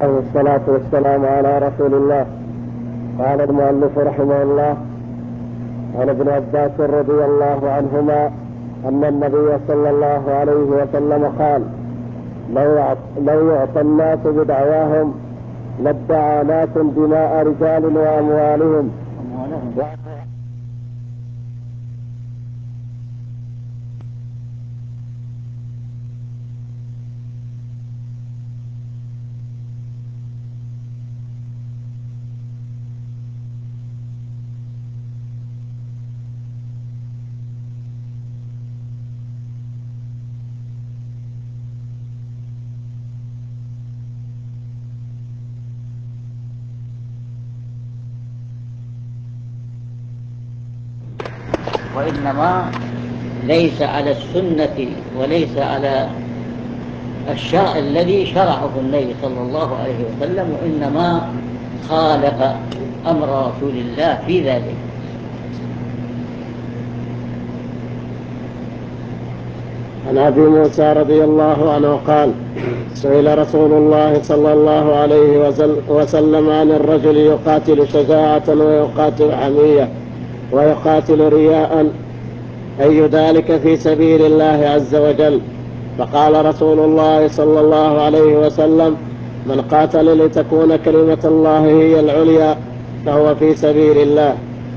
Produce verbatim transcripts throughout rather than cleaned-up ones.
والصلاة والسلام على رسول الله. قال المؤلف رحمه الله: عن ابن عباس رضي الله عنهما أن النبي صلى الله عليه وسلم قال: لو يعطى الناس بدعواهم لادعى ناس دماء رجال وأموالهم. وإنما ليس على السنة وليس على الشرع الذي شرعه النبي صلى الله عليه وسلم، وإنما خالف أمر رسول الله في ذلك. عن أبي موسى رضي الله عنه قال: سئل رسول الله صلى الله عليه وسلم عن الرجل يقاتل شجاعة ويقاتل حمية ويقاتل رياء، أي ذلك في سبيل الله عز وجل؟ فقال رسول الله صلى الله عليه وسلم: من قاتل لتكون كلمة الله هي العليا فهو في سبيل الله.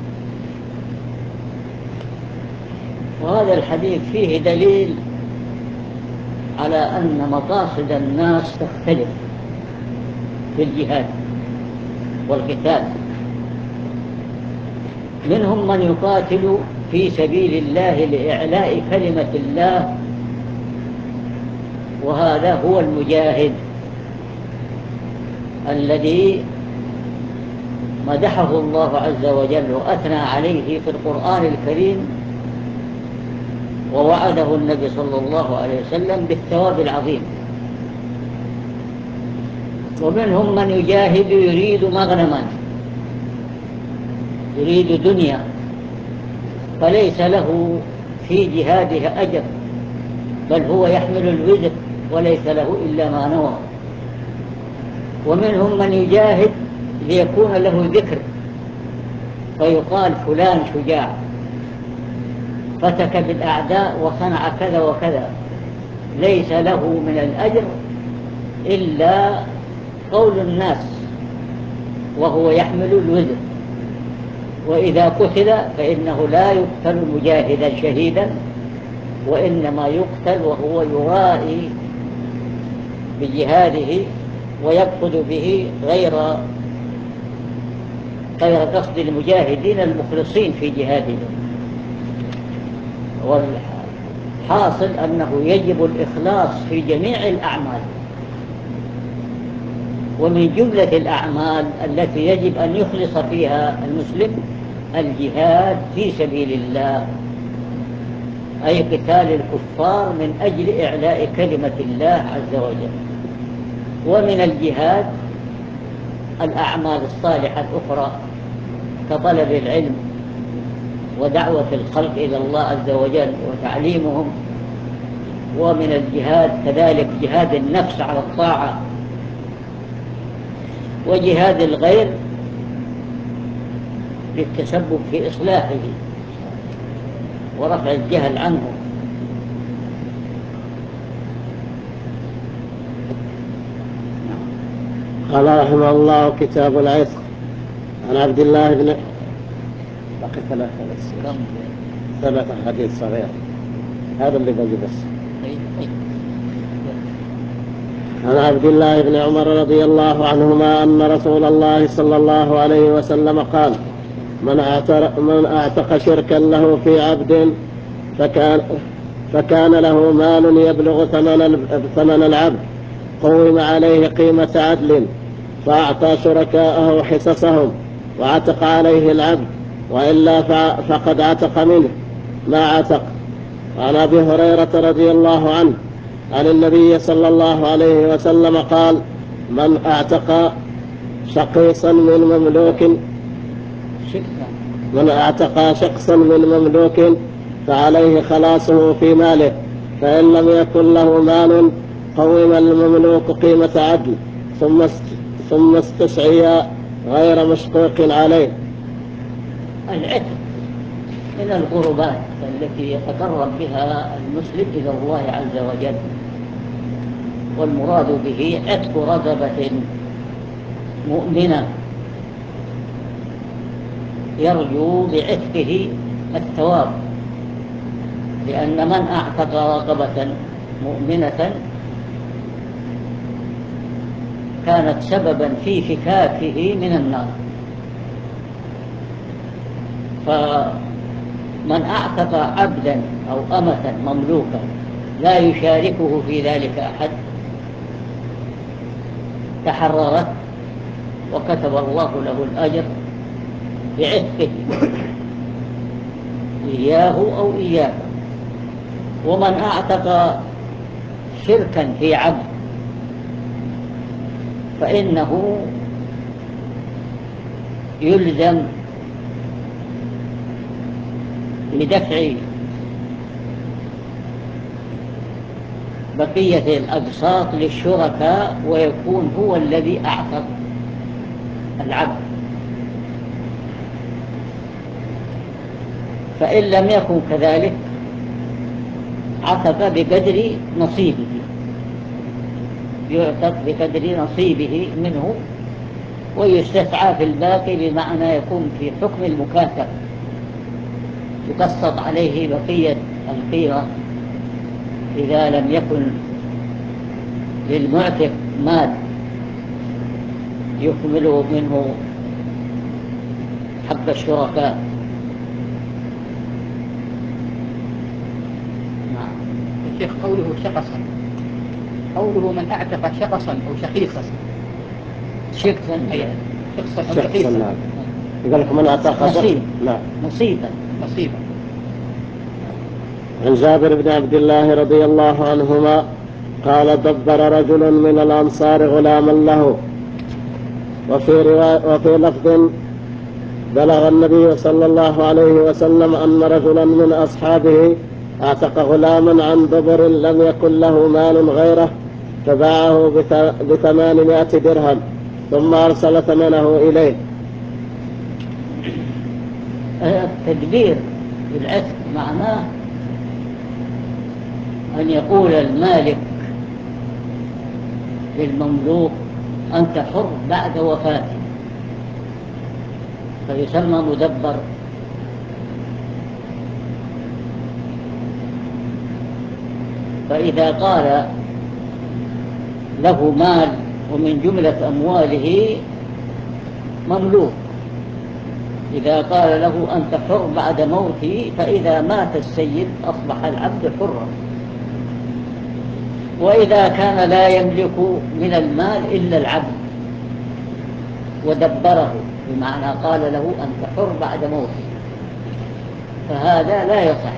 وهذا الحديث فيه دليل على أن مقاصد الناس تختلف في الجهاد والقتال. منهم من يقاتل في سبيل الله لإعلاء كلمة الله، وهذا هو المجاهد الذي مدحه الله عز وجل وأثنى عليه في القرآن الكريم، ووعده النبي صلى الله عليه وسلم بالثواب العظيم. ومنهم من يجاهد يريد مغنما، يريد دنيا، فليس له في جهاده أجر، بل هو يحمل الوزر وليس له إلا ما نوى. ومنهم من يجاهد ليكون له ذكر، فيقال فلان شجاع فتك بالأعداء وصنع كذا وكذا، ليس له من الأجر إلا قول الناس وهو يحمل الوزر. وإذا قتل فإنه لا يقتل مجاهدا شهيدا، وإنما يقتل وهو يرائي بجهاده ويقصد به غير غير قصد المجاهدين المخلصين في جهادهم. والحاصل أنه يجب الإخلاص في جميع الأعمال، ومن جملة الأعمال التي يجب أن يخلص فيها المسلم الجهاد في سبيل الله، أي قتال الكفار من أجل إعلاء كلمة الله عز وجل. ومن الجهاد الأعمال الصالحة الأخرى كطلب العلم ودعوة الخلق إلى الله عز وجل وتعليمهم. ومن الجهاد كذلك جهاد النفس على الطاعة، وجهاد الغير للتسبب في إصلاحه ورفع الجهل عنه. قال رحمه الله: كتاب العتق. عن عبد الله بن بقي ثلاثة بس ثلاثة حديث صغير، هذا اللي بقي بس. عن عبد الله بن عمر رضي الله عنهما أن رسول الله صلى الله عليه وسلم قال: من اعتق, من اعتق شركا له في عبد فكان, فكان له مال يبلغ ثمن العبد، قوم عليه قيمة عدل، فأعطى شركاءه حصصهم وعتق عليه العبد، وإلا فقد عتق منه ما عتق. وعن أبي هريرة رضي الله عنه عن النبي صلى الله عليه وسلم قال: من اعتق شقيصا من مملوك من اعتق شخصا من مملوك فعليه خلاصه في ماله، فإن لم يكن له مال قوم المملوك قيمة عدل ثم ثم استسعي غير مشقوق عليه. العتق من القربات التي يتقرب بها المسلم إلى الله عز وجل، والمراد به عتق رقبة مؤمنة يرجو بعتقه الثواب، لأن من أعتق رقبة مؤمنة كانت سببا في فكاكه من النار. فمن أعتق عبدا أو أمة مملوكا لا يشاركه في ذلك أحد تحررت وكتب الله له الأجر بعتقه إياه أو إياه. ومن أعتق شركا في عبد فإنه يلزم بدفع بقية الأقساط للشركاء، ويكون هو الذي أعتق العبد. فإن لم يكن كذلك عتق بقدر نصيبه، يعتق بقدر نصيبه منه ويستسعى في الباقي، بمعنى يكون في حكم المكاتب، يقسط عليه بقية القيمة إذا لم يكن للمعتق مال يكمل منه حق الشركاء. نعم. الشيخ قوله شخصا، قوله من أعتق شخصا أو شخيصا، شخصا شخصا أو شخيصا، نعم. يقول لك من أعتق نصيب، نعم نصيبا نصيبا. عن جابر بن عبد الله رضي الله عنهما قال: دبر رجل من الأنصار غلاما له. وفي, روا... وفي لفظ: بلغ النبي صلى الله عليه وسلم أن رجلا من أصحابه اعتق غلاما عن دبر لم يكن له مال غيره، فباعه بثمانمائة درهم ثم أرسل ثمنه إليه. التدبير بالعتق معناه أن يقول المالك للمملوك: أنت حر بعد وفاتي، فيسمى مدبر. فإذا قال له مال ومن جملة أمواله مملوك، إذا قال له أنت حر بعد موتي، فإذا مات السيد أصبح العبد حرا. وإذا كان لا يملك من المال إلا العبد ودبره، بمعنى قال له أنت حر بعد موتي، فهذا لا يصح،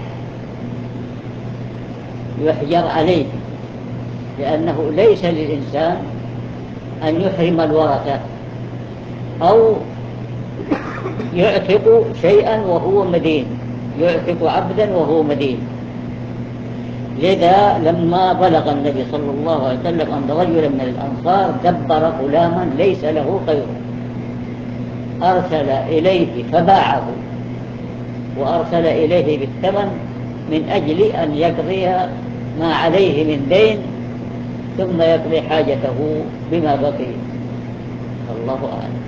يحجر عليه، لأنه ليس للإنسان أن يحرم الورثة أو يعتق شيئا وهو مدين، يعتق عبدا وهو مدين. لذا لما بلغ النبي صلى الله عليه وسلم أن رجلا من الأنصار دبر غلاما ليس له غيره، أرسل إليه فباعه، وأرسل إليه بالثمن من أجل أن يقضي ما عليه من دين ثم يقضي حاجته بما بقي. الله أعلم.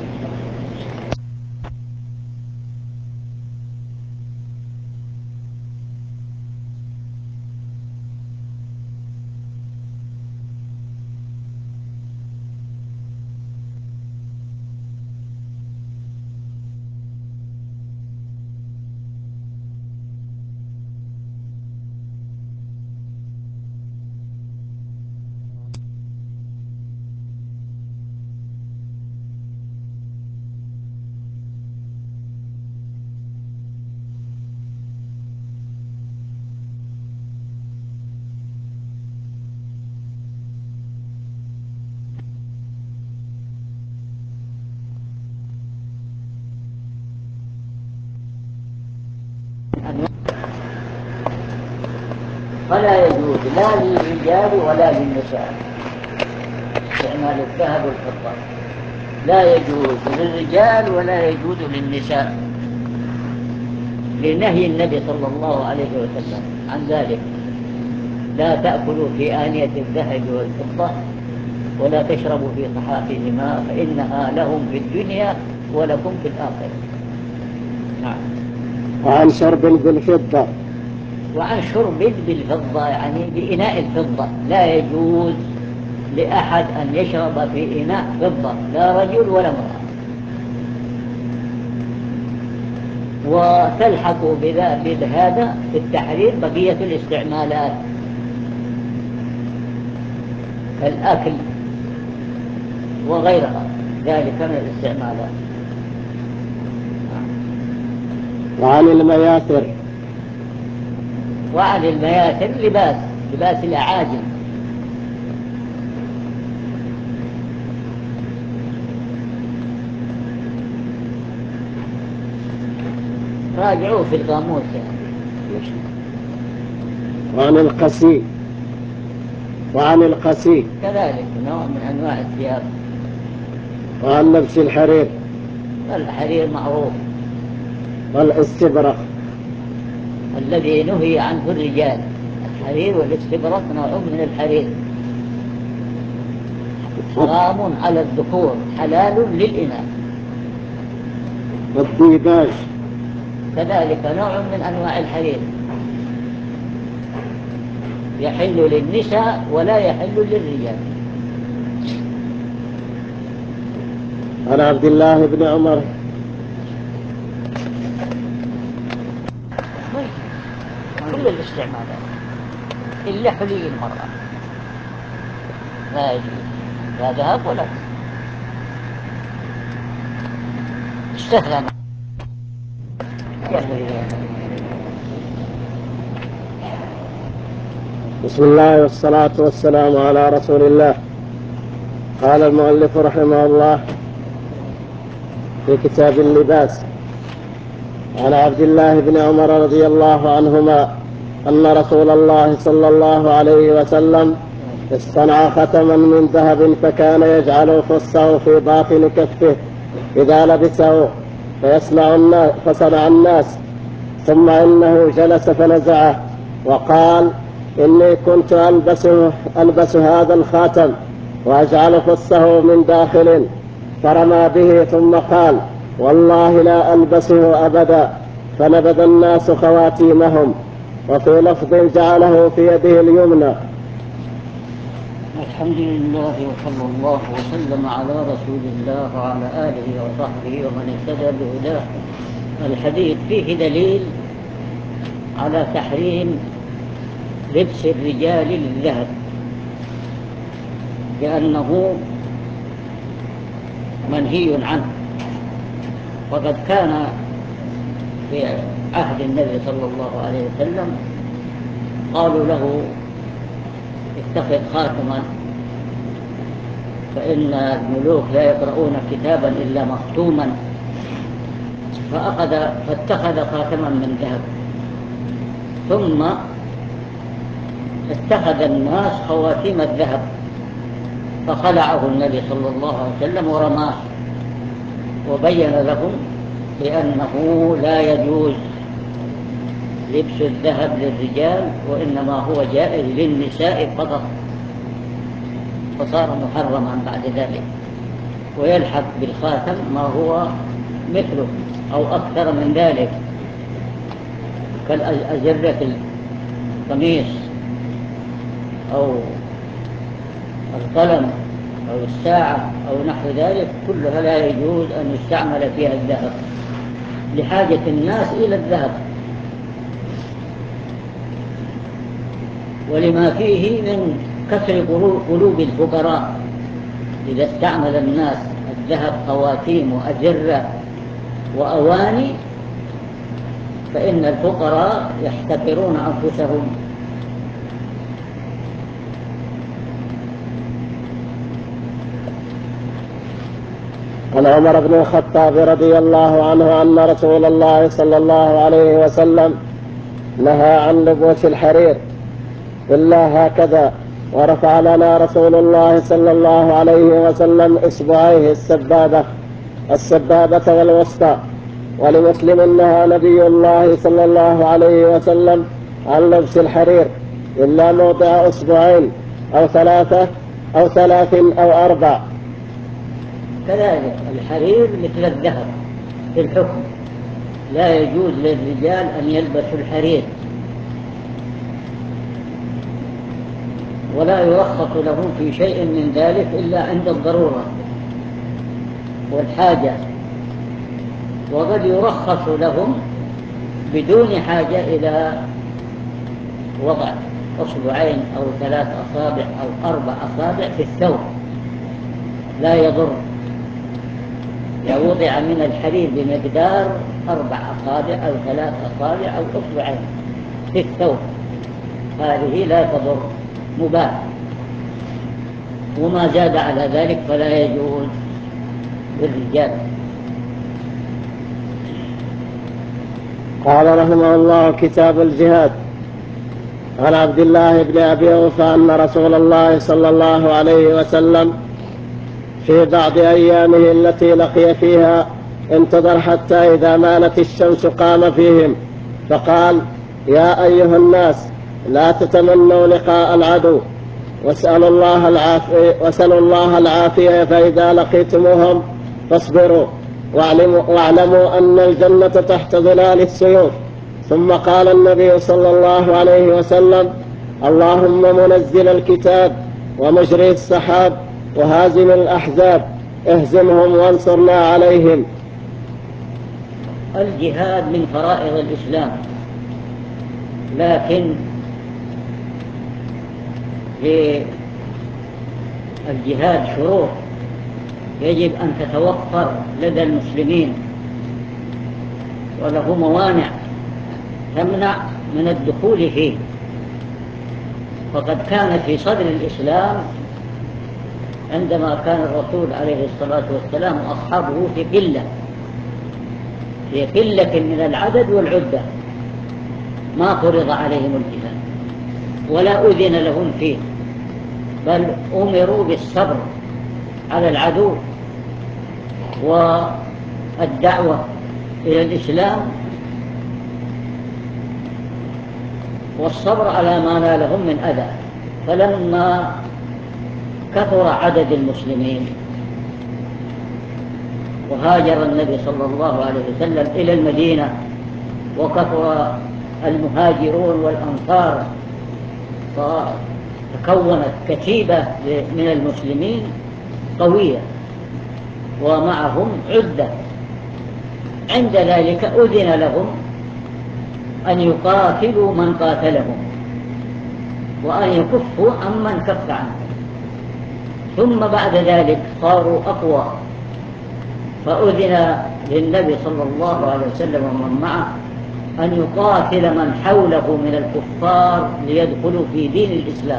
فلا يجوز لا للرجال ولا للنساء استعمال الذهب والفضة. لا يجوز للرجال ولا يجوز للنساء، لنهي النبي صلى الله عليه وسلم عن ذلك. لا تأكلوا في آنية الذهب والفضة ولا تشربوا في صحافهما فإنها لهم في الدنيا ولكم في الآخرة. نعم. وعن شرب بالفضة. وعن شرب بالفضة يعني بإناء الفضة، لا يجوز لأحد أن يشرب في إناء فضة، لا رجل ولا امرأة. وتلحق بهذا في التحريم بقية الاستعمالات كالأكل وغيرها ذلك من الاستعمالات. وعن المياثر. وعن المياثر لباس لباس الأعاجم. راجعوه في القاموس يعني. وعن القسي. وعن القسي كذلك نوع من أنواع الثياب. وعن لبس الحرير. الحرير معروف. والاستبرق الذي نهي عنه الرجال، الحرير والاستبرق نوع من الحرير، حرام على الذكور حلال للإناث. والديباج كذلك نوع من أنواع الحرير، يحل للنساء ولا يحل للرجال. عن عبد الله بن عمر كل الاستعمالات إلا حلي المرأة لا يجوز، لا ذهب ولا استثنى. بسم الله والصلاة والسلام على رسول الله. قال المؤلف رحمه الله في كتاب اللباس: عن عبد الله بن عمر رضي الله عنهما أن رسول الله صلى الله عليه وسلم اصطنع ختما من ذهب فكان يجعل فصه في باطن كفه إذا لبسه فيصنع الناس فصنع الناس، ثم إنه جلس فنزعه وقال: إني كنت ألبس, ألبس هذا الخاتم وأجعل فصه من داخل، فرمى به ثم قال: والله لا ألبسه أبدا، فنبذ الناس خواتيمهم. وفي لفظ: جعله في يده اليمنى. الحمد لله وصلى الله وسلم على رسول الله وعلى آله وصحبه ومن اهتدى بهداه. الحديث فيه دليل على تحريم لبس الرجال للذهب، لأنه منهي عنه. وقد كان في عهد النبي صلى الله عليه وسلم قالوا له: اتخذ خاتما، فإن الملوك لا يقرؤون كتابا إلا مختوما. فأخذ فاتخذ خاتما من ذهب، ثم اتخذ الناس خواتيم الذهب، فخلعه النبي صلى الله عليه وسلم ورماه، وبين لهم بأنه لا يجوز لبس الذهب للرجال، وإنما هو جائز للنساء فقط، فصار محرما بعد ذلك. ويلحق بالخاتم ما هو مثله أو أكثر من ذلك، كالأزرة القميص أو القلم أو الساعة أو نحو ذلك، كلها لا يجوز أن يستعمل فيها الذهب لحاجة الناس إلى الذهب، ولما فيه من كسر قلوب الفقراء. إذا استعمل الناس الذهب خواتيم وأزرة وأواني فإن الفقراء يحتقرون أنفسهم. عن عمر بن الخطاب رضي الله عنه أن رسول الله صلى الله عليه وسلم نهى عن لبوس الحرير إلا هكذا: ورفع لنا رسول الله صلى الله عليه وسلم إصبعيه السبابة السبابة والوسطى. ولمسلم نهى نبي الله صلى الله عليه وسلم عن لبس الحرير إلا موضع أصبعين أو ثلاثة أو ثلاث أو أربع. كذلك الحرير مثل الذهب في الحكم، لا يجوز للرجال أن يلبسوا الحرير، ولا يرخص لهم في شيء من ذلك إلا عند الضرورة والحاجة، وقد يرخص لهم بدون حاجة إلى وضع أصبعين أو ثلاث أصابع أو أربع أصابع في الثوب، لا يضر. لو وضع من الحرير بمقدار أربع أصابع أو ثلاث أصابع أو أصبعين في الثوب هذه لا تضر، مباح. وما زاد على ذلك فلا يجوز للرجال. قال رحمه الله: كتاب الجهاد. عن عبد الله بن أبي أوفى أن رسول الله صلى الله عليه وسلم في بعض أيامه التي لقي فيها انتظر حتى إذا مالت الشمس قام فيهم فقال: يا أيها الناس، لا تتمنوا لقاء العدو واسألوا الله العافية, واسألوا الله العافية فإذا لقيتموهم فاصبروا واعلموا, واعلموا أن الجنة تحت ظلال السيوف. ثم قال النبي صلى الله عليه وسلم: اللهم منزل الكتاب ومجري السحاب وهازم الأحزاب اهزمهم وانصرنا عليهم. الجهاد من فرائض الإسلام، لكن للجهاد شروط يجب أن تتوفر لدى المسلمين، وله موانع تمنع من الدخول فيه. فقد كان في صدر الإسلام عندما كان الرسول عليه الصلاة والسلام أصحابه في قلة في قلة من العدد والعدة، ما فرض عليهم الجهاد ولا أذن لهم فيه، بل أمروا بالصبر على العدو والدعوة إلى الإسلام والصبر على ما نالهم من أذى. فلما كثر عدد المسلمين وهاجر النبي صلى الله عليه وسلم إلى المدينة وكثر المهاجرون والأنصار فتكونت كتيبة من المسلمين قوية ومعهم عدة، عند ذلك أذن لهم أن يقاتلوا من قاتلهم وأن يكفوا عمن كف عنهم. ثم بعد ذلك صاروا أقوى، فأذن للنبي صلى الله عليه وسلم ومن معه أن يقاتل من حوله من الكفار ليدخلوا في دين الإسلام.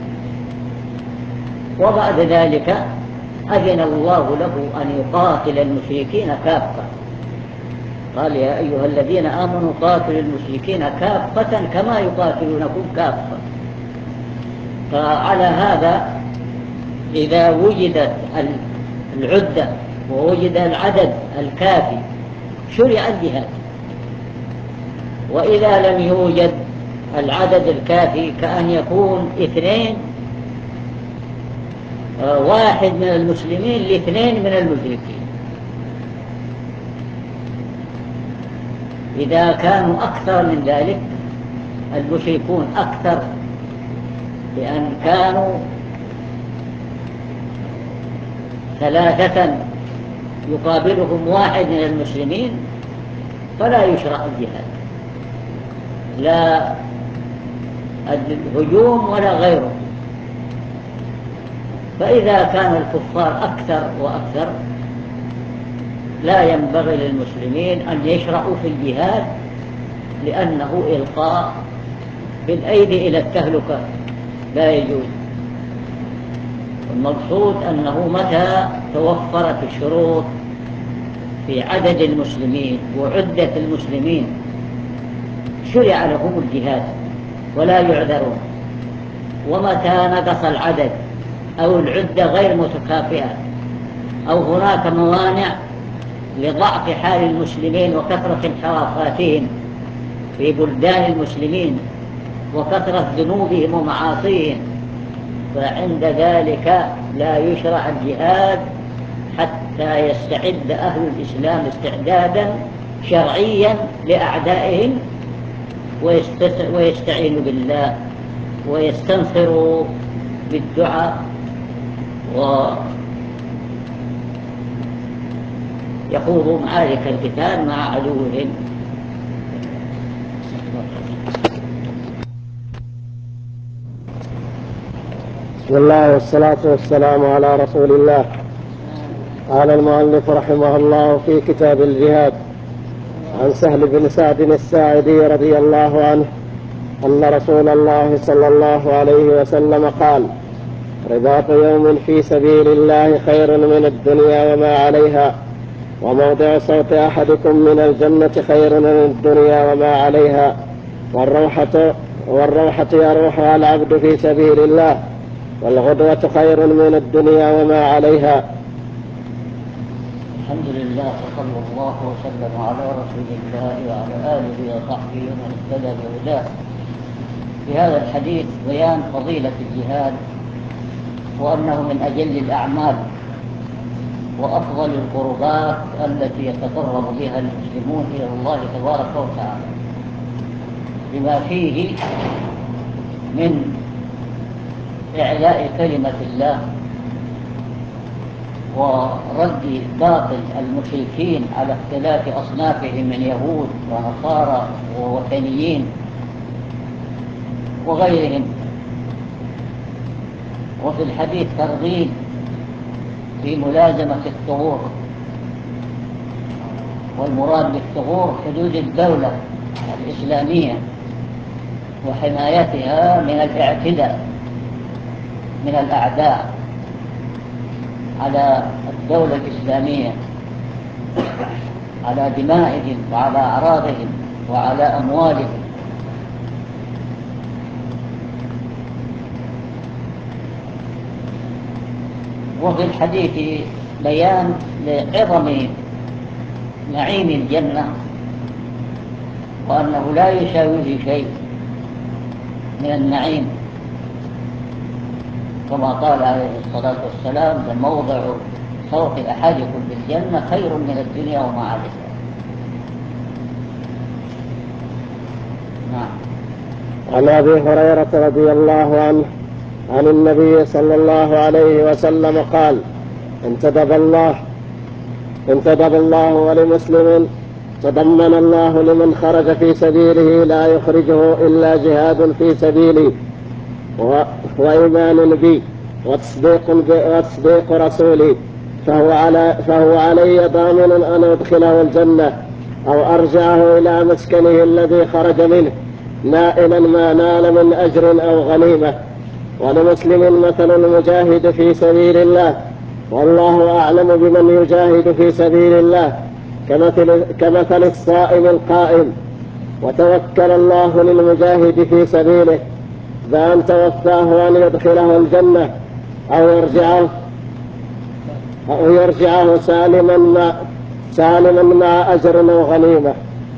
وبعد ذلك أذن الله له أن يقاتل المشركين كافة، قال: يا أيها الذين آمنوا قاتلوا المشركين كافة كما يقاتلونكم كافة. فعلى هذا إذا وجدت العدة ووجد العدد الكافي شرع الجهاد، وإذا لم يوجد العدد الكافي كأن يكون اثنين، واحد من المسلمين لاثنين من المشركين. إذا كانوا أكثر من ذلك المشركون أكثر، لأن كانوا ثلاثة يقابلهم واحد من المسلمين فلا يشرع الجهاد، لا الهجوم ولا غيره. فإذا كان الكفار أكثر وأكثر لا ينبغي للمسلمين أن يشرعوا في الجهاد، لأنه إلقاء بالأيدي إلى التهلكة لا يجوز. المقصود أنه متى توفرت الشروط في عدد المسلمين وعدة المسلمين شرع لهم الجهاد ولا يعذرون. ومتى نقص العدد أو العدة غير متكافئة أو هناك موانع لضعف حال المسلمين وكثرة انحرافاتهم في بلدان المسلمين وكثرة ذنوبهم ومعاصيهم، فعند ذلك لا يشرع الجهاد حتى يستعد أهل الإسلام استعدادا شرعيا لأعدائهم ويستعينوا بالله ويستنصروا بالدعاء ويخوضوا معارك القتال مع عدوهم. بسم الله والصلاة والسلام على رسول الله. قال المؤلف رحمه الله في كتاب الجهاد عن سهل بن سعد الساعدي رضي الله عنه أن رسول الله صلى الله عليه وسلم قال: رباط يوم في سبيل الله خير من الدنيا وما عليها، وموضع صوت أحدكم من الجنة خير من الدنيا وما عليها، والروحة, والروحة يروحها العبد في سبيل الله، والغدوة خير من الدنيا وما عليها. الحمد لله وصلى الله وسلم على رسول الله وعلى آله وصحبه ومن اهتدى بهداه. في هذا الحديث بيان فضيلة الجهاد وأنه من أجل الأعمال وأفضل القربات التي يتقرب بها المسلمون إلى الله تبارك وتعالى، بما فيه من إعلاء كلمة الله ورد باطل المشركين على اختلاف أصنافهم من يهود ونصارى ووثنيين وغيرهم. وفي الحديث ترغيب في ملازمة الثغور، والمراد بالثغور حدود الدولة الإسلامية وحمايتها من الاعتداء من الأعداء على الدولة الإسلامية، على دمائهم وعلى أعراضهم وعلى أموالهم. وفي الحديث بيان لعظم نعيم الجنة وأنه لا يساويه شيء من النعيم، كما قال عليه الصلاة والسلام: لموضع صوت أحدكم بالجنة خير من الدنيا وما عليها. نعم. عن أبي هريرة رضي الله عنه عن النبي صلى الله عليه وسلم قال: انتدب الله انتدب الله ولمسلم تضمن الله لمن خرج في سبيله لا يخرجه إلا جهاد في سبيلي وإيمان بي وتصديق, وتصديق رسولي، فهو, على فهو علي ضامن أن أدخله الجنة أو أرجعه إلى مسكنه الذي خرج منه نائلا ما نال من أجر أو غنيمة. ولمسلم مثل المجاهد في سبيل الله والله أعلم بمن يجاهد في سبيل الله كمثل, كمثل الصائم القائم، وتوكل الله للمجاهد في سبيله بأن توفاه أن يدخله الجنة أو يرجعه أو يرجعه سالما مع, سالما مع أجر أو غنيمة.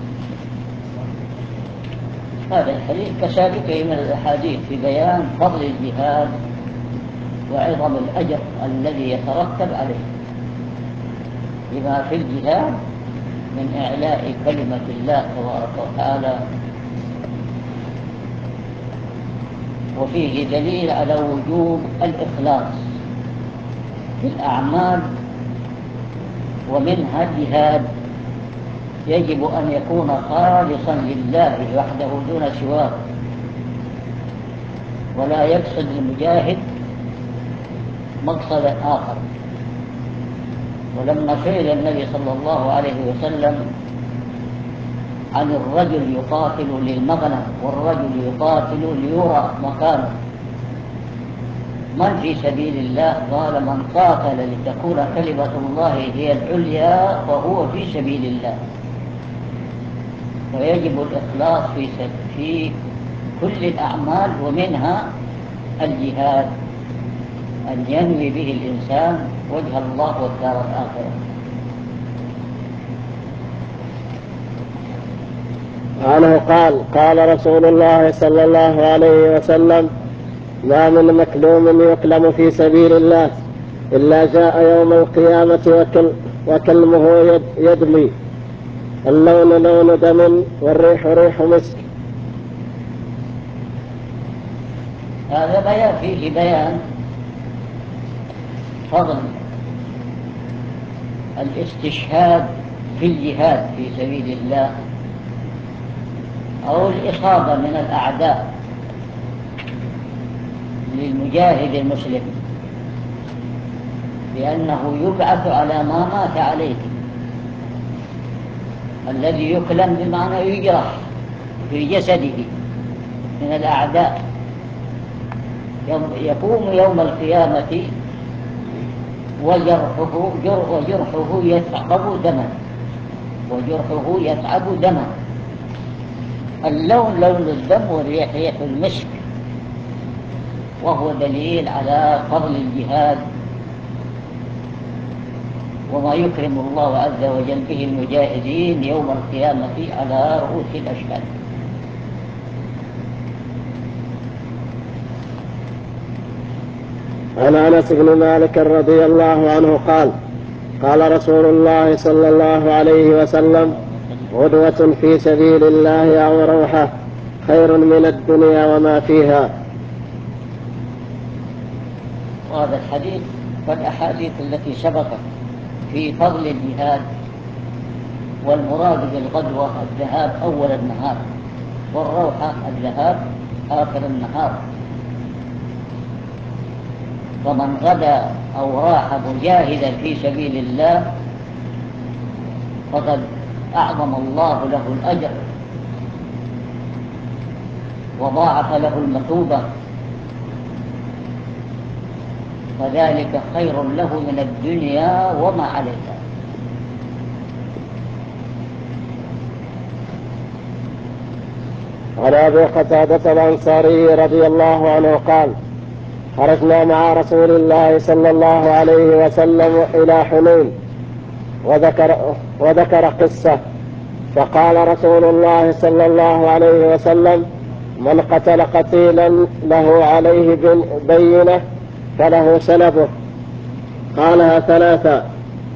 هذا الحديث كسابقه من الأحاديث في بيان فضل الجهاد وعظم الأجر الذي يترتب عليه، بما في الجهاد من إعلاء كلمة الله تبارك وتعالى، وفيه دليل على وجوب الإخلاص في الأعمال، ومنها الجهاد يجب أن يكون خالصا لله وحده دون سواه، ولا يقصد المجاهد مقصدا آخر. ولما سئل النبي صلى الله عليه وسلم عن الرجل يقاتل للمغنم والرجل يقاتل ليرى مكانه من في سبيل الله، قال: من قاتل لتكون كلمة الله هي العليا فهو في سبيل الله. ويجب الإخلاص في, في كل الأعمال، ومنها الجهاد أن ينوي به الإنسان وجه الله والدار الآخرة. عنه قال قال رسول الله صلى الله عليه وسلم: ما من مكلوم يكلم في سبيل الله إلا جاء يوم القيامة وكل وكلمه يدمي، اللون لون دم والريح ريح مسك. هذا بيان فيه بيان فضل الاستشهاد في الجهاد في سبيل الله أو الإصابة من الأعداء للمجاهد المسلم، لأنه يبعث على ما مات عليه. الذي يكلم بمعنى يجرح في جسده من الأعداء يقوم يوم القيامة وجرحه وجرحه يثعب دما وجرحه يثعب دما اللون لون الدم والريح ريح المسك، وهو دليل على فضل الجهاد وما يكرم الله عز وجل به المجاهدين يوم القيامة على رؤوس الأشهاد. عن أنس بن مالك رضي الله عنه قال قال رسول الله صلى الله عليه وسلم: غدوة في سبيل الله أو روحة خير من الدنيا وما فيها. وهذا الحديث والأحاديث التي سبقت في فضل الجهاد، والمراد بالغدوة الذهاب أول النهار، والروحة الذهاب آخر النهار. فمن غدا أو راح مجاهدا في سبيل الله فقد أعظم الله له الأجر وضاعف له المثوبة، فذلك خير له من الدنيا وما عليها. عن أبي قتادة الأنصاري رضي الله عنه قال: خرجنا مع رسول الله صلى الله عليه وسلم إلى حنين، وذكر, وذكر قصة، فقال رسول الله صلى الله عليه وسلم: من قتل قتيلا له عليه بينة فله سلبه. قالها ثلاثة.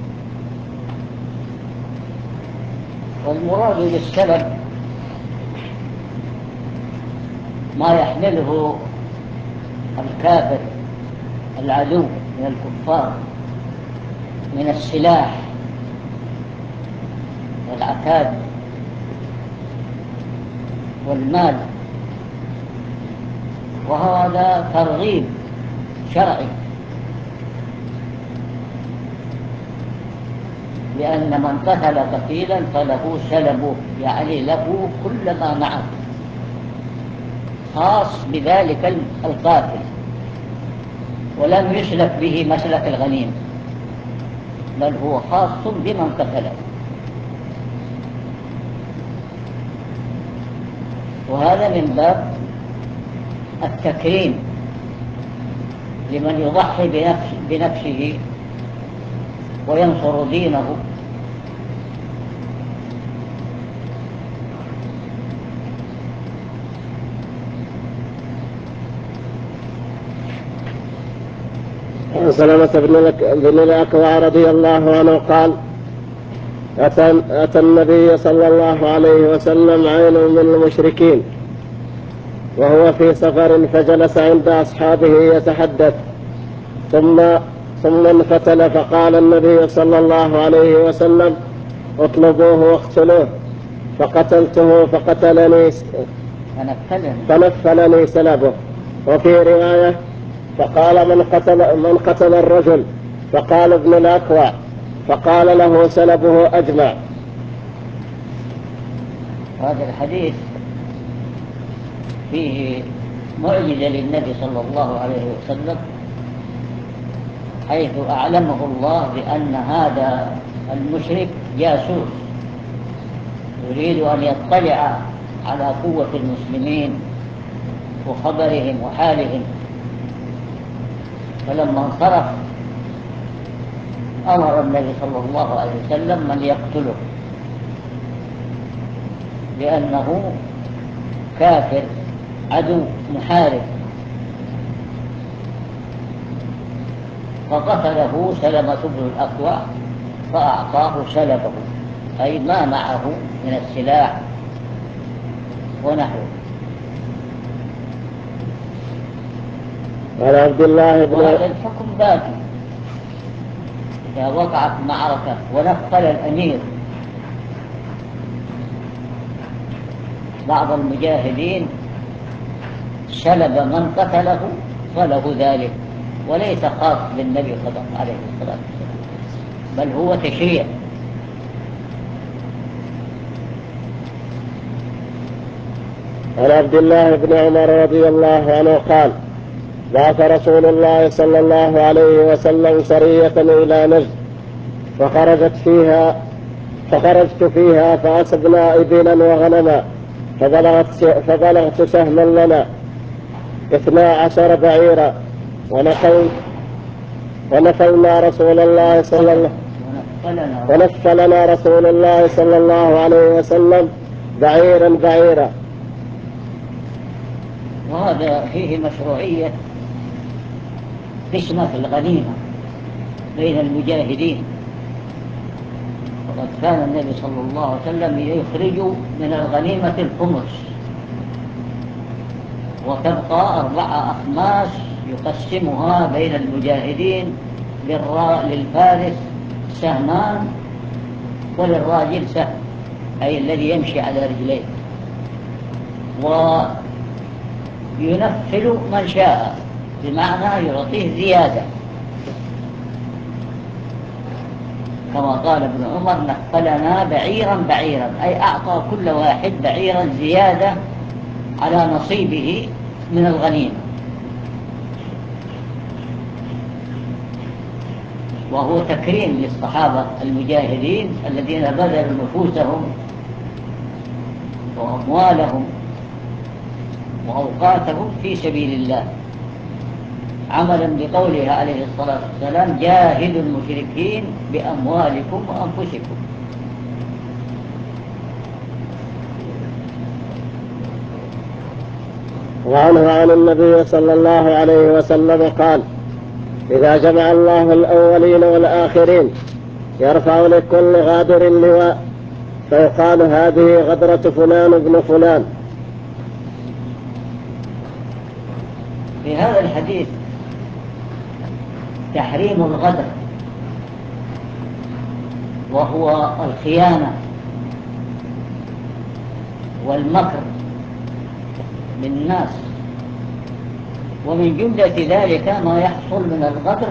والمراد بالسلب ما يحمله الكافر العدو من الكفار من السلاح والعتاد والمال، وهذا ترغيب شرعي، لأن من قتل قتيلا فله سلبه، يعني له كل ما معه، خاص بذلك القاتل، ولم يسلك به مسلك الغنيم، بل هو خاص بمن قتله. وهذا من باب التكريم لمن يضحي بنفسه, بنفسه وينصر دينه. سلمة بن الأكوع رضي الله عنه قال: أتى, أتى النبي صلى الله عليه وسلم عين من المشركين وهو في سفر، فجلس عند أصحابه يتحدث، ثم ثم انفتل، فقال النبي صلى الله عليه وسلم: اطلبوه واقتلوه. فقتلته فقتلني فنفلني سلبه. وفي رواية: فقال من قتل, من قتل الرجل؟ فقال ابن الأكوع، فقال له سلبه أجمع. هذا الحديث فيه معجزة للنبي صلى الله عليه وسلم، حيث أعلمه الله بأن هذا المشرك جاسوس يريد أن يطلع على قوة المسلمين وخبرهم وحالهم، فلما انصرف أمر النبي صلى الله عليه وسلم من يقتله، لأنه كافر عدو محارب، فقتله سلمة بن الأكوع فأعطاه سلبه، أي ما معه من السلاح ونحوه. عن عبد الله بن وهذا الحكم باقي إذا وقعت معركة ونقل الأمير بعض المجاهدين سلب من قتله فله ذلك، وليس خاص بالنبي صلى الله عليه وسلم، بل هو تشريع. عن عبد الله بن عمر رضي الله عنه قال: بعث رسول الله صلى الله عليه وسلم سرية إلى نجد، فخرجت فيها فخرجت فيها فأصبنا إبلا وغنما، فبلغت, فبلغت سهما لنا اثنا عشر بعيرا، ونفل ونفلنا رسول الله صلى الله ونفلنا رسول الله صلى الله عليه وسلم بعيرا بعيرا. وهذا فيه مشروعية قسمة الغنيمة بين المجاهدين، وقد كان النبي صلى الله عليه وسلم يخرج من الغنيمة الخمس، وتبقى أربع أخماس يقسمها بين المجاهدين، للفارس سهمان وللراجل سهم، أي الذي يمشي على رجليه، وينفل من شاء، بمعنى يعطيه زيادة، كما قال ابن عمر: نفلنا بعيرا بعيرا، أي أعطى كل واحد بعيرا زيادة على نصيبه من الغنيمة. وهو تكريم للصحابة المجاهدين الذين بذلوا نفوسهم وأموالهم وأوقاتهم في سبيل الله، عملا بقوله عليه الصلاة والسلام: جاهدوا المشركين بأموالكم وأنفسكم. وعنه عن النبي صلى الله عليه وسلم قال: إذا جمع الله الأولين والآخرين يرفع لكل غادر لواء، فيقال: هذه غدرة فلان ابن فلان. في هذا الحديث تحريم الغدر، وهو الخيانة والمكر للناس، ومن جملة ذلك ما يحصل من الغدر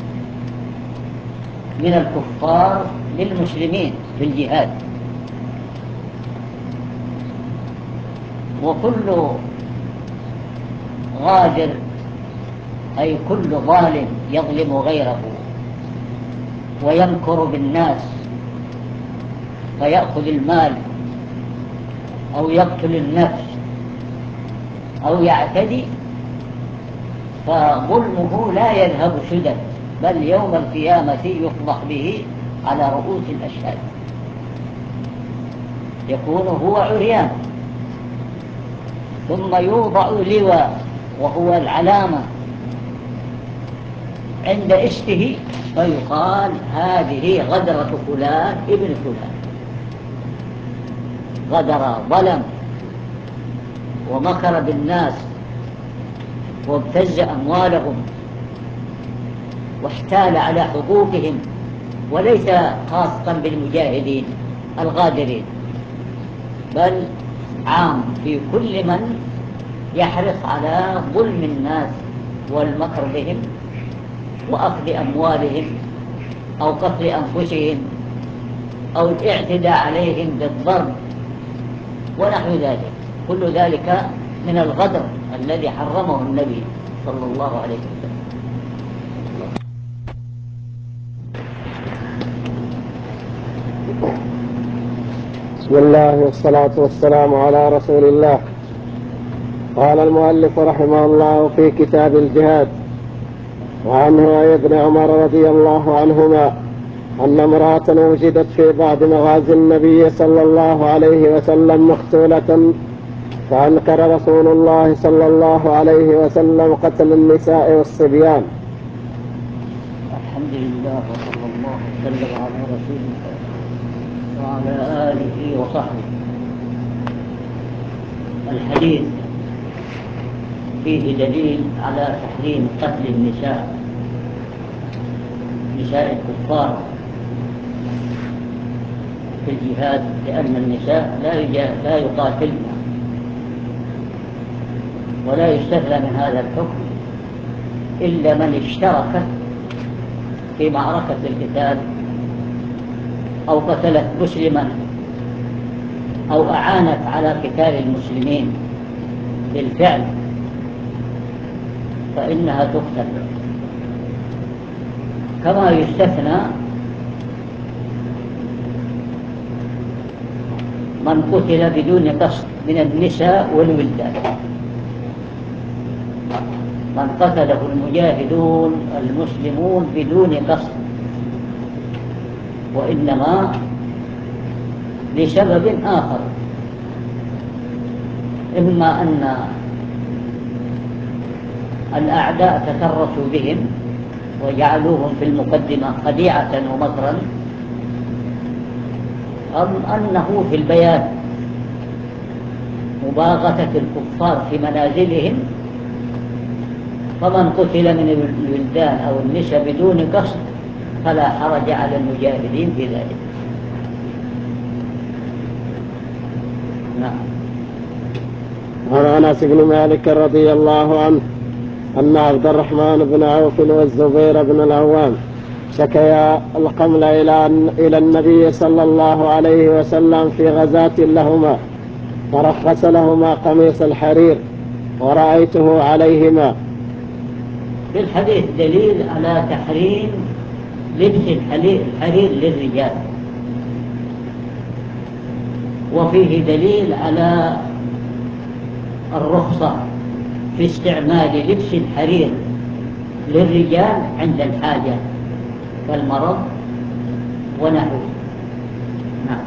من الكفار للمسلمين في الجهاد. وكل غادر أي كل ظالم يظلم غيره ويمكر بالناس فيأخذ المال أو يقتل النفس أو يعتدي، فظلمه لا يذهب سدى، بل يوم القيامة يفضح به على رؤوس الأشهاد، يكون هو عريان، ثم يوضع لواء وهو العلامة عند استه، فيقال: هذه غدرة فلان ابن فلان، غدر، ظلم ومكر بالناس وابتز أموالهم واحتال على حقوقهم، وليس خاصا بالمجاهدين الغادرين، بل عام في كل من يحرص على ظلم الناس والمكر بهم وأخذ أموالهم أو قتل أنفسهم أو الاعتداء عليهم بالضرب ونحو ذلك. كل ذلك من الغدر الذي حرمه النبي صلى الله عليه وسلم. بسم الله والصلاة والسلام على رسول الله. قال المؤلف رحمه الله في كتاب الجهاد: وعنه عن ابن عمر رضي الله عنهما أن امرأة وجدت في بعض مغازي النبي صلى الله عليه وسلم مقتولة، فأنكر رسول الله صلى الله عليه وسلم قتل النساء والصبيان. الحمد لله وصلى الله وسلم على رسول الله وعلى آله وصحبه. الحديث فيه دليل على تحريم قتل النساء نساء الكفار في الجهاد، لأن النساء لا لا يقاتلن، ولا يستثنى من هذا الحكم إلا من اشترك في معركة القتال أو قتلت مسلما أو أعانت على قتال المسلمين بالفعل، فإنها تقتل. كما يستثنى من قتل بدون قصد من النساء والولدان، من قتله المجاهدون المسلمون بدون قصد، وإنما لسبب آخر، إما أن الأعداء تترسوا بهم وجعلوهم في المقدمة خديعة ومكرا، أم أنه في البيان مباغتة الكفار في منازلهم، فمن قتل من الولدان أو النساء بدون قصد فلا حرج على المجاهدين في ذلك. نعم. عن أنس بن مالك رضي الله عنه أن عبد الرحمن بن عوف والزبير بن العوام شكيا القمل إلى النبي صلى الله عليه وسلم في غزاة لهما، فرخص لهما قميص الحرير ورأيته عليهما. في الحديث دليل على تحريم لبس الحرير للرجال، وفيه دليل على الرخصة في استعمال لبس الحرير للرجال عند الحاجة كالمرض ونحوه. نعم.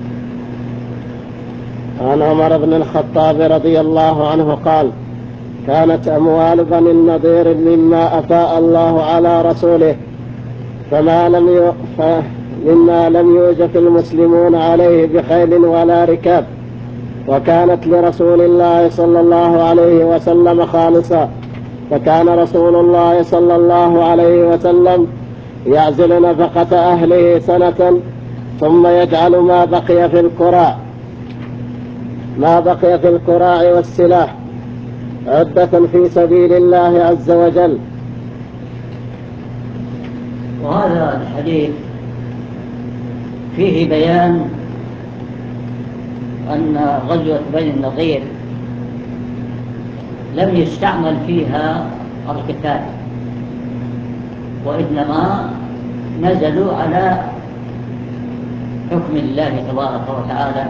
عن عمر بن الخطاب رضي الله عنه قال: كانت أموال بني النضير مما أفاء الله على رسوله، فما لم ي... ف... مما لم يوجف المسلمون عليه بخيل ولا ركاب، وكانت لرسول الله صلى الله عليه وسلم خالصا، فكان رسول الله صلى الله عليه وسلم يعزل نفقة أهله سنة، ثم يجعل ما بقي في الكراع ما بقي في الكراع والسلاح عدة في سبيل الله عز وجل. وهذا الحديث فيه بيان أن غزوة بني النضير لم يستعمل فيها القتال، وإنما نزلوا على حكم الله تبارك وتعالى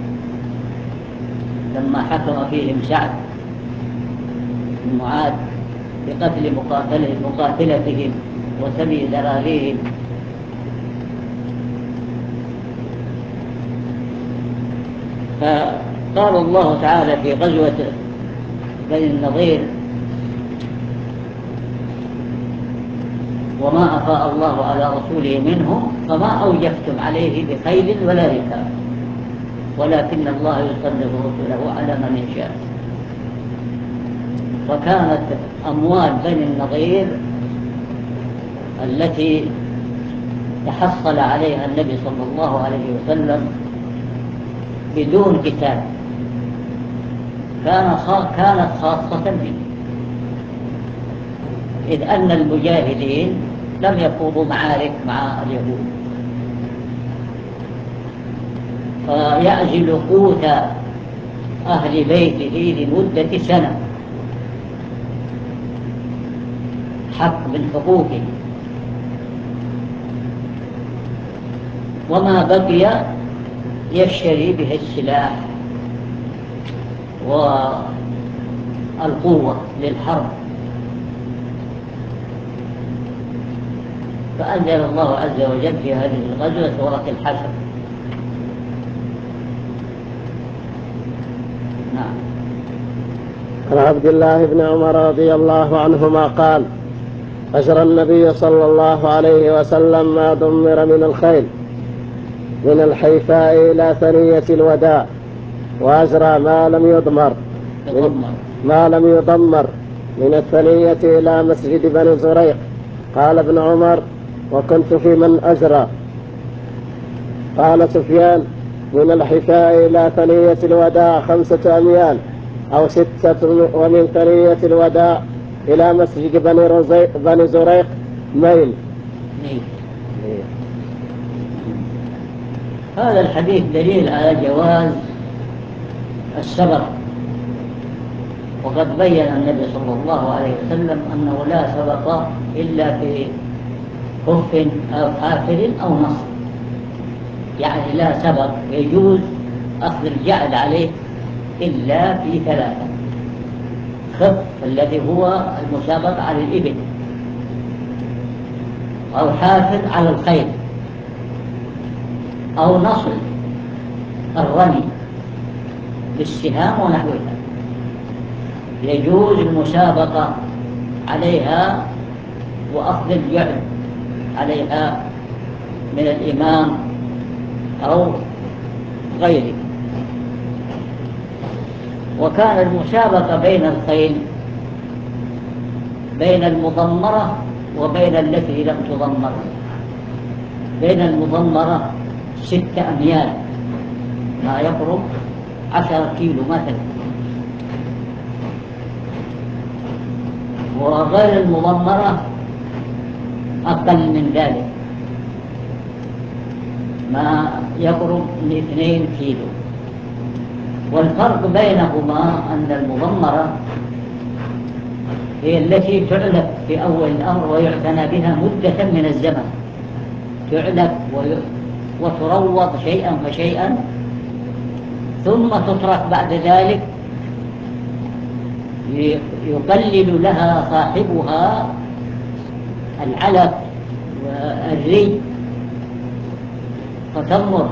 لما حكم فيهم سعد بن معاذ بقتل مقاتلتهم وسبي ذراريهم. فقال الله تعالى في غزوة بني النضير: وما أفاء الله على رسوله منهم فما أوجفتم عليه بخيل ولا ركاب، ولكن الله يسلط رسله على من يشاء. فكانت أموال بني النضير التي تحصل عليها النبي صلى الله عليه وسلم بدون قتال كانت خاصة به، إذ أن المجاهدين لم يخوضوا معارك مع اليهود، فيعزل قوت أهل بيته لمدة سنة حق من حقوقه، وما بقي يشتري به السلاح والقوة للحرب. فأنزل الله عز وجل في هذه الغزوة سورة الحشر. نعم. عن عبد الله بن عمر رضي الله عنهما قال: أجرى النبي صلى الله عليه وسلم ما دمر من الخيل من الحيفاء إلى ثنية الوداع، وأجرى ما لم يضمر ما لم يضمر من الثنية إلى مسجد بني زريق. قال ابن عمر: وكنت في من أجرى. قال سفيان: من الحفاء إلى ثنية الوداع خمسة أميال أو ستة، ومن ثنية الوداع إلى مسجد بني, بني زريق ميل. هذا الحديث دليل على جواز السبق، وقد بين النبي صلى الله عليه وسلم أنه لا سبق إلا في خف أو حافر أو نصر، يعني لا سبق يجوز أخذ الجعل عليه إلا في ثلاثة: خف الذي هو المسابقة على الإبل، أو حافر على الخيل، أو نصر الرمي بالسهام ونحوها. يجوز المسابقة عليها وأخذ الجعل عليها من الإمام أو غيره. وكان المسابقة بين الخيل بين المضمرة وبين التي لم تضمر. بين المضمرة ستة أميال، ما يقرب عشرة كيلو مثلا، وغير المضمرة أقل من ذلك، ما يقرب من اثنين كيلو. والفرق بينهما أن المضمرة هي التي تعلف في أول الأمر ويعتنى بها مدة من الزمن، تعلف وتروض شيئا فشيئا، ثم تترك بعد ذلك يقلل لها صاحبها العلف والري فتمر،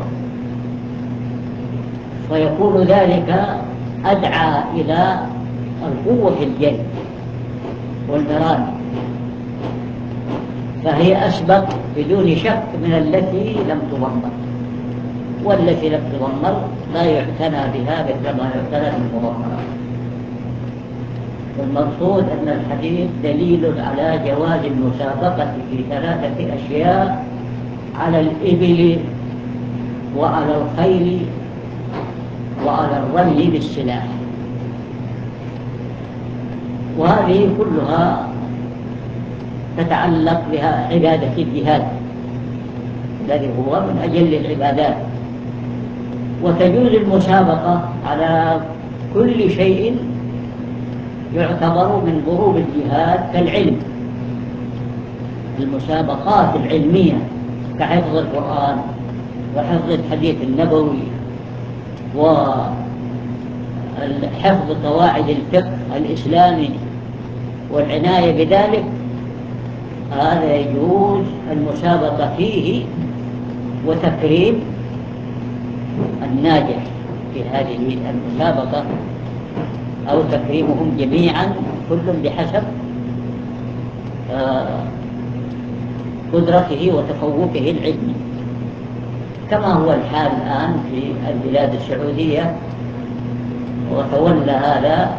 فيكون ذلك أدعى إلى القوة في الجلد والمران، فهي أسبق بدون شك من التي لم تضمر. والتي لم تضمر لا يعتنى بها مثل ما يعتنى بالمضمرة. والمقصود أن الحديث دليل على جواز المسابقة في ثلاثة أشياء: على الإبل وعلى الخيل وعلى الرمي بالسلاح. وهذه كلها تتعلق بها عبادة الجهاد الذي هو من أجل العبادات. وتجوز المسابقة على كل شيء يعتبر من ضروب الجهاد كالعلم، المسابقات العلمية كحفظ القرآن وحفظ الحديث النبوي وحفظ قواعد الفقه الإسلامي والعناية بذلك. هذا يجوز المسابقة فيه وتكريم الناجح في هذه المسابقة، أو تكريمهم جميعا كل بحسب قدرته وتفوقه العلمي، كما هو الحال الآن في البلاد السعودية. وتولى هذا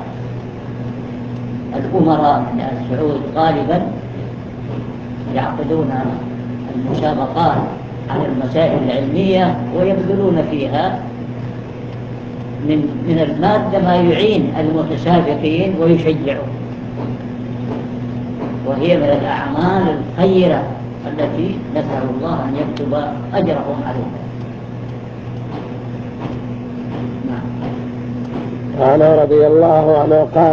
الأمراء من السعود غالبا يعقدون المسابقات على المسائل العلمية ويبذلون فيها من من المادة ما يعين المتسابقين ويشجعهم، وهي من الأعمال الخيرة التي نسأل الله أن يكتب أجرهم عليها. عنه رضي الله عنه قال: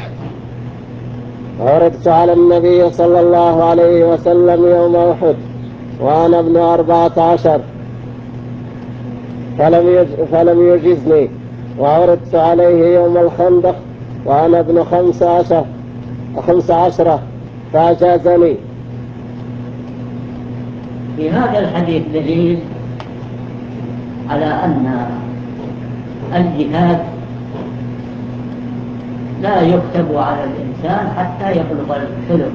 عرضت على النبي صلى الله عليه وسلم يوم أحد وأنا ابن أربعة عشر فلم, يج... فلم يجزني، وعرضت عليه يوم الخندق وأنا ابن خمس عشر خمس عشرة فأجازني. في هذا الحديث دليل على أن الجهاد لا يكتب على الإنسان حتى يبلغ الحلم،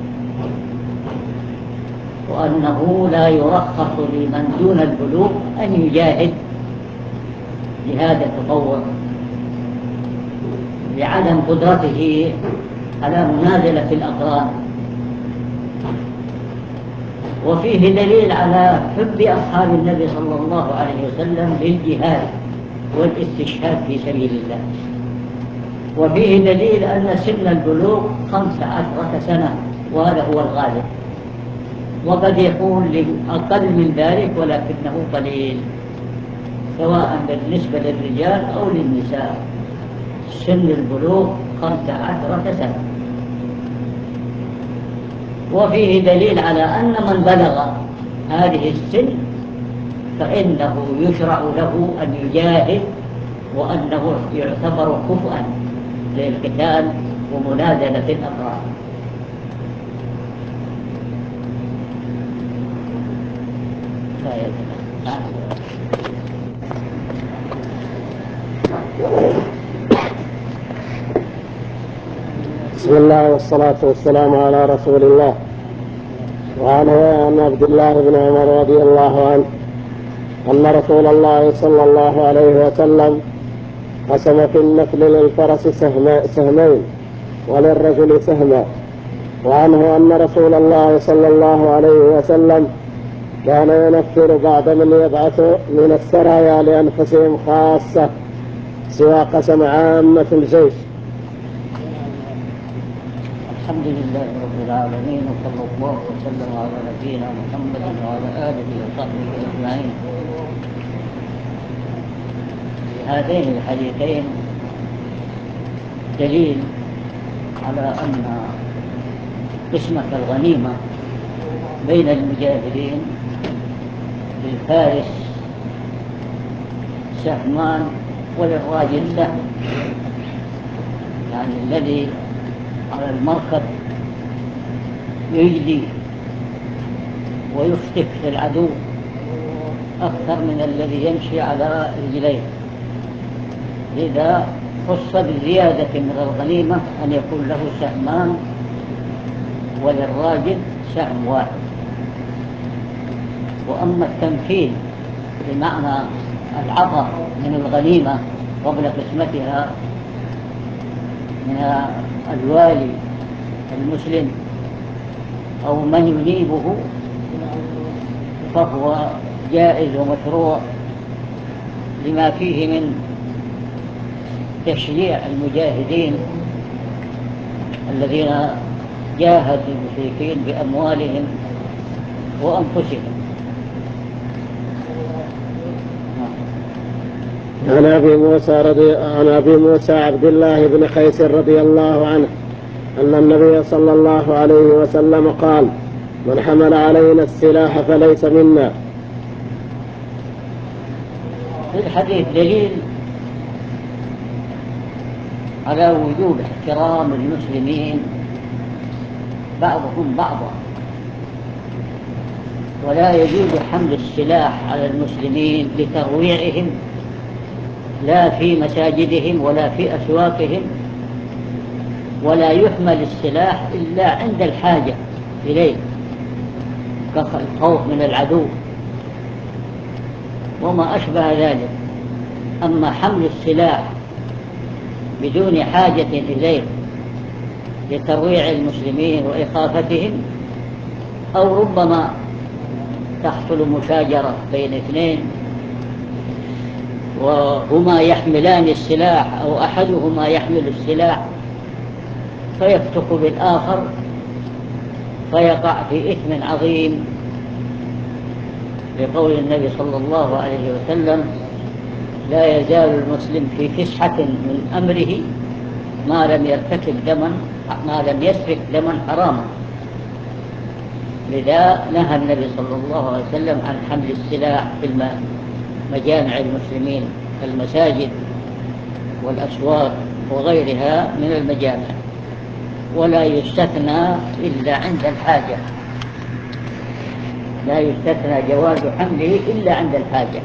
وأنه لا يرخص لمن دون البلوغ أن يجاهد جهاد التطوع لعدم قدرته على منازلة الأقران. وفيه دليل على حب أصحاب النبي صلى الله عليه وسلم للجهاد والاستشهاد في سبيل الله. وفيه دليل أن سن البلوغ خمس عشرة سنة، وهذا هو الغالب، وقد يكون أقل من ذلك ولكنه قليل، سواء بالنسبة للرجال أو للنساء. سن البلوغ خمس عشرة سنة. وفيه دليل على أن من بلغ هذه السن فإنه يشرع له أن يجاهد، وأنه يعتبر كفءا للقتال ومنازلة الأقران. بسم الله والصلاة والسلام على رسول الله. وعنه عن عبد الله بن عمر رضي الله عنه أن رسول الله صلى الله عليه وسلم قسم في النفل للفرس سهمين وللرجل سهما. وعنه أن رسول الله صلى الله عليه وسلم كان ينفر بعد من يبعث من السرايا لأنفسهم خاصة سوى قسم عامة الجيش. الحمد لله رب العالمين، وصلى الله وسلم على نبينا محمد وعلى آله وصحبه أجمعين. في هذين الحديثين دليل على أن قسمة الغنيمة بين المجاهدين للفارس سهمان وللراجل سهم، يعني الذي على المركب يجدي ويفتك في العدو أكثر من الذي يمشي على رجليه، لذا خص بزيادة من الغنيمة أن يكون له سهمان وللراجل سهم واحد. وأما التمثيل بمعنى العطاء من الغنيمة قبل قسمتها من الوالي المسلم أو من ينيبه فهو جائز ومشروع لما فيه من تشجيع المجاهدين الذين جاهدوا المشركين بأموالهم وأنفسهم. عن أبي موسى رضي عن أبي موسى عبد الله بن قيس رضي الله عنه أن النبي صلى الله عليه وسلم قال: من حمل علينا السلاح فليس منا. في الحديث دليل على وجوب احترام المسلمين بعضهم بعضا، ولا يجوز حمل السلاح على المسلمين لترويعهم لا في مساجدهم ولا في أسواقهم، ولا يحمل السلاح إلا عند الحاجة إليه كالخوف من العدو وما أشبه ذلك. أما حمل السلاح بدون حاجة إليه لترويع المسلمين وإخافتهم، أو ربما تحصل مشاجرة بين اثنين وهما يحملان السلاح أو أحدهما يحمل السلاح فيفتك بالآخر فيقع في إثم عظيم، لقول النبي صلى الله عليه وسلم: لا يزال المسلم في فسحة من أمره ما لم يرتكب دما ما لم يسفك دما حراما. لذا نهى النبي صلى الله عليه وسلم عن حمل السلاح في مجامع المسلمين كالمساجد والأسواق وغيرها من المجامع، ولا يستثنى إلا عند الحاجة. لا يستثنى جواز حمله إلا عند الحاجة.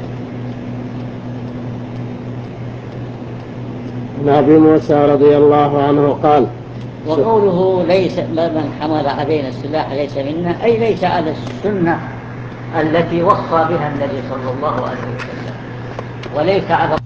عن أبي موسى رضي الله عنه قال: وقوله ليس من حمل علينا السلاح ليس منا، أي ليس على السنة التي وصى بها النبي صلى الله عليه وسلم، وليس على